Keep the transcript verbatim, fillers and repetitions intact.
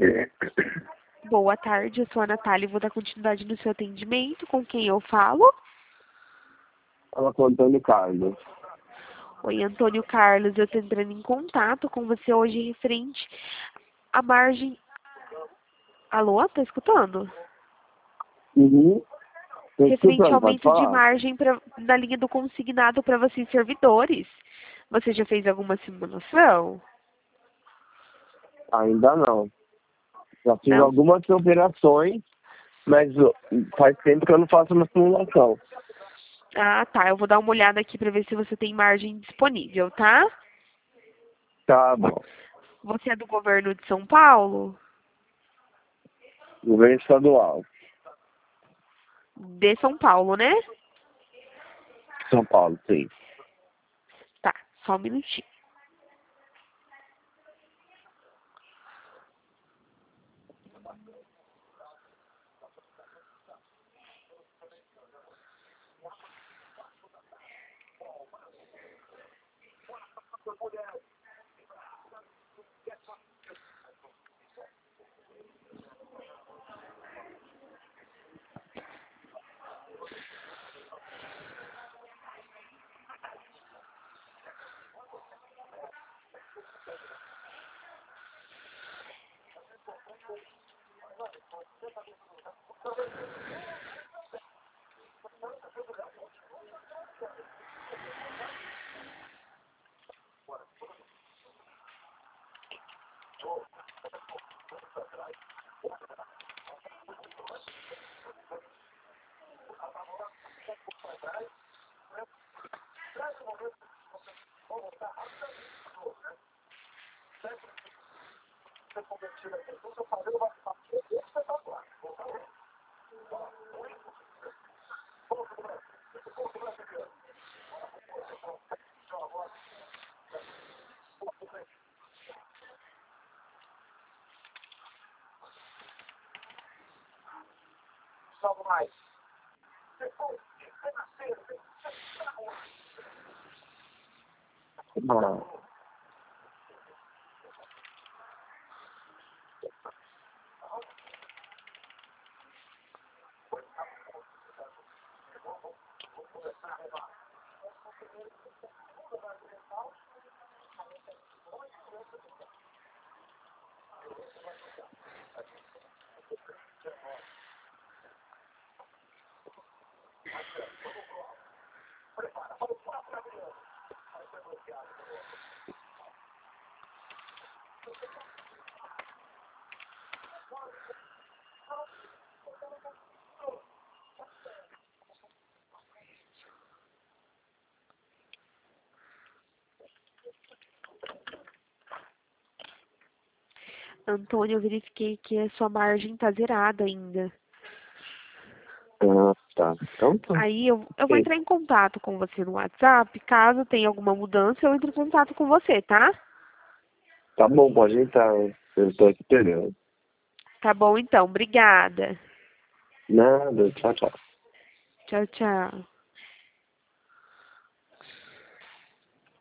Boa tarde, eu sou a Natália e vou dar continuidade no seu atendimento. Com quem eu falo? Fala com o Antônio Carlos. Oi, Antônio Carlos, eu estou entrando em contato com você hoje referente à margem... Alô, tá escutando? Uhum. Tô Referente ao escutando, pode aumento de falar. margem pra, na linha do consignado para vocês servidores. Você já fez alguma simulação? Ainda não. Já fiz Não? algumas operações, mas ó, faz tempo que eu não faço uma simulação. Ah, tá. Eu vou dar uma olhada aqui para ver se você tem margem disponível, tá? Tá bom. Você é do governo de São Paulo? Governo estadual. De São Paulo, né? São Paulo, sim. Tá, só um minutinho. Ah. Antônio, eu verifiquei que a sua margem tá zerada ainda. Ah, tá. Então tá. Aí eu, eu vou Ok. entrar em contato com você no WhatsApp. Caso tenha alguma mudança, eu entro em contato com você, tá? Tá bom, pode entrar. Eu tô aqui esperando. Tá bom, então. Obrigada. Nada, tchau, tchau. Tchau, tchau.